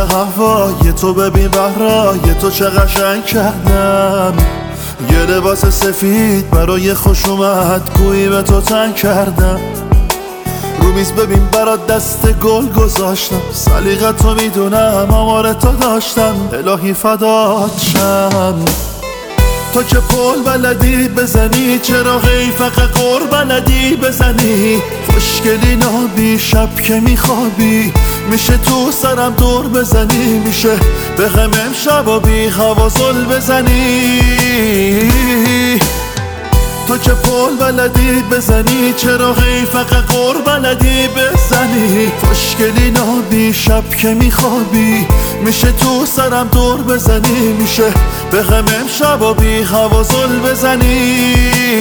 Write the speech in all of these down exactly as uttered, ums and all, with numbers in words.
هوای تو ببین بهرای تو چه قشنگ کردم. یه لباس سفید برای خوش اومد گویی به تو تنگ کردم. رو میز ببین برات دست گل گذاشتم، سلیقت رو میدونم آمار تو داشتم. الهی فدات شم. تو که پل بلدی بزنی، چرا غی فقط قر بلدی بزنی؟ خوشگلی نابی شب که میخوابی، میشه تو سرم دور بزنی، میشه به غم امشب و بی حواسل بزنی. تو که پل بلدی بزنی، چرا غی فقط قر بلدی بزنی؟ خوشگلی نابی شب که میخوابی، میشه تو سرم دور بزنی، میشه به غم امشب و بی حواسل بزنی.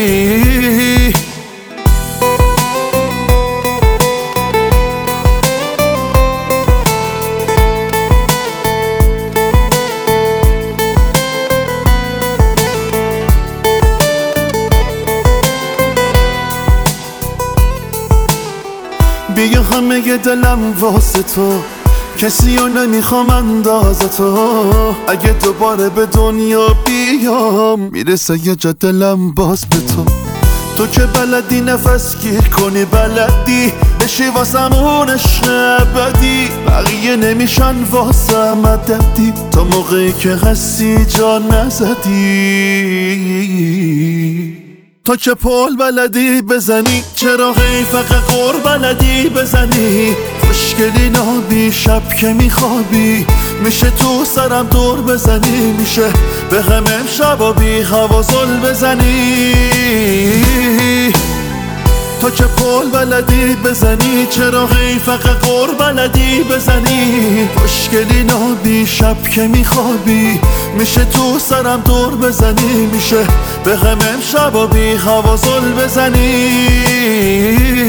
بیا همه دلم واسه تو، کسی رو نمیخوام انداز تو. اگه دوباره به دنیا بیام، میرسه یه جا دلم باز به تو. تو که بلدی نفس گیر کنی، بلدی بشی واسمون عشق ابدی. بقیه نمیشن واسه مددی، تا موقعی که هستی جا نزدی. تو که پل بلدی بزنی، چرا غی فقط قر بلدی بزنی؟ خوشگلی نابی شب که میخوابی، میشه تو سرم دور بزنی، میشه به غم امشب و بی حواسل بزنی. تو که پل بلدی بزنی، چرا غی فقط قر بلدی بزنی؟ خوشگلی نابی شب که میخوابی، میشه تو سرم دور بزنی، میشه به غم امشب و بی حواسل بزنی.